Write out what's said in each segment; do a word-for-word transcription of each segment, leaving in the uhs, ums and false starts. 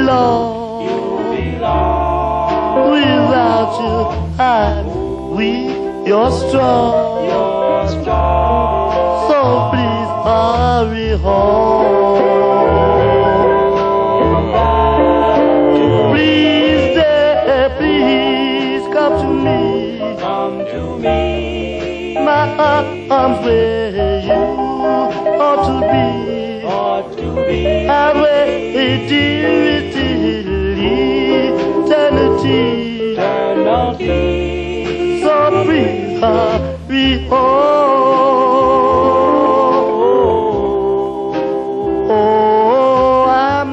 belong. You belong. Without you, I'm weak. You're strong. You're strong. So please hurry home. Please, dear, please come to me. Come to me. My arms where you ought to be. Ought to be. I wait till eternity. Eternity. So please hurry home. Oh, I'm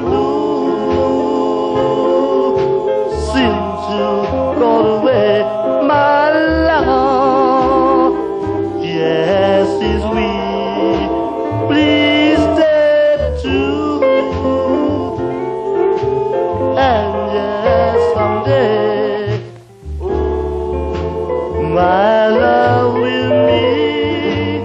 blue since you got away, my love. Yes, it's we. Please stay true. And yes, someday my love will meet.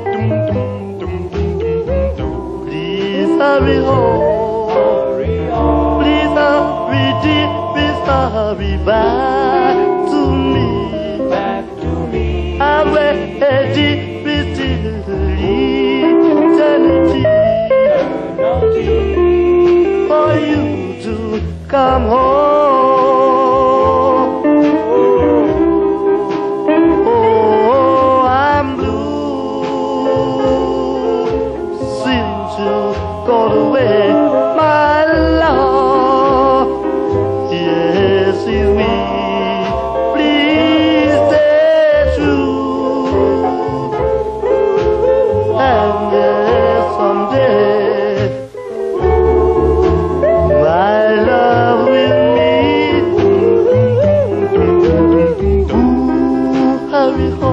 Please hurry home. Hurry home. Please hurry, dear, please hurry back to me. Back to me. I'm ready with eternity Eternity. for you to come home. Oh, I'm blue since you got away, my love. Yes, it's me. Please stay true. And yes, someday my love will meet. Ooh, hurry home.